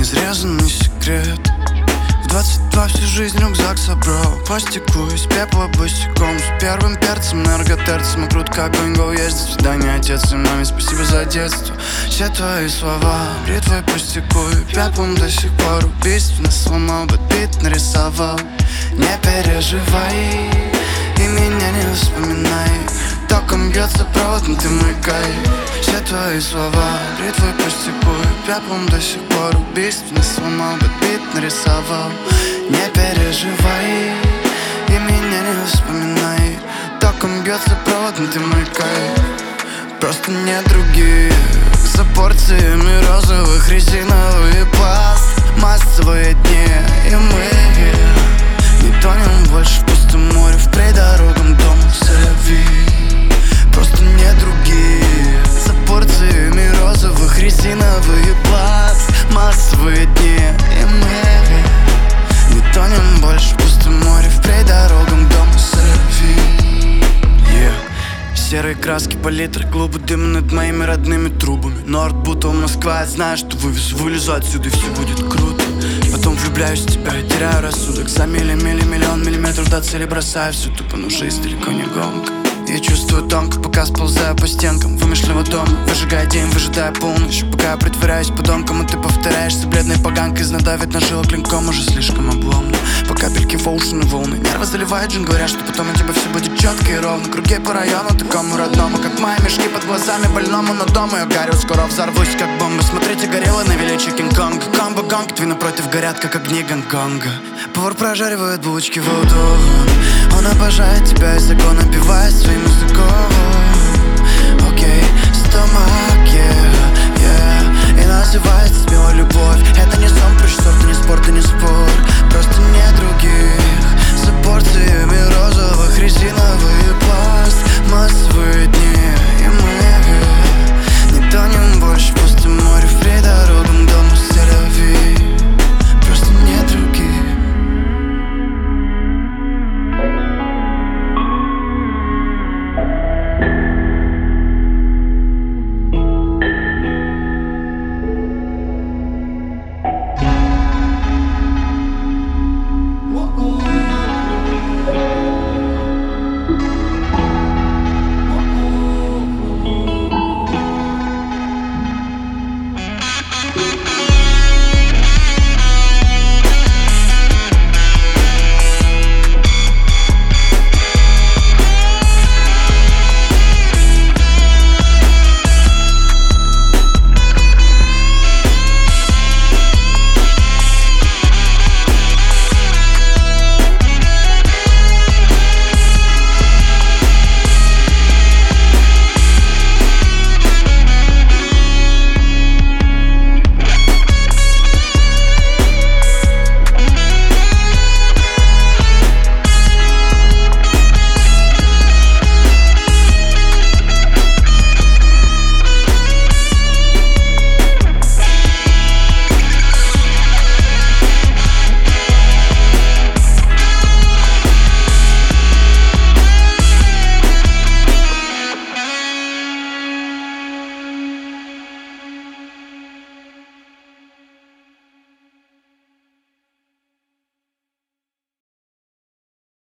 неразрезанный секрет. В 22 всю жизнь рюкзак собрал, пластику из пепла босиком, с первым перцем, энерготерцем, и крут как гонго. Есть до свидания, отец и маме, спасибо за детство. Все твои слова, бритвой пустяку и пеплом до сих пор убийственно сломал, бит нарисовал. Не переживай и меня не вспоминай, током бьется провод, но ты мой кайф. Все твои слова, бритвой пустяку и пеплом до сих пор убийственно сломал, бит нарисовал. Не переживай и меня не вспоминай, током бьется провод, но ты мой кайф. Просто нет других за порциями розовых, резиновый пласт, массовые дни, и мы не тонем больше в пустом море, впредь дорогам дому Севи. Просто нет других за порциями розовых, резиновый пласт, массовые дни, и мы не тонем больше в пустом море, впредь дорогам дому Севи. Серые краски, палитры, клубы дыма над моими родными трубами. Норд, Бутово, Москва, я знаю, что вылезу отсюда и все будет круто. Потом влюбляюсь в тебя и теряю рассудок. За миллион миллиметров до цели бросаю все тупо, но жизнь далеко не гонка. Я чувствую тонко, пока сползаю по стенкам вымышленного дома, выжигая день, выжидая полночь. Пока я притворяюсь подонком, а ты повторяешься бледной поганкой, надавит на жило клинком, уже слишком обломно. По капельке в оушен и волны, нервы заливают джин, говорят, что потом у тебя все будет четко и ровно. Круги по району, такому родному, как мои мешки под глазами больному, но дома я горю, скоро взорвусь, как бомба. Смотрите, горело на величие Кинг-Конга. Комбо-гонг, твои напротив горят, как огни Гонконга. Повар прожаривает булочки в аутовом, он обожает тебя и закон напивает своим языком. Окей, стомак, yeah. И называется смело любовь.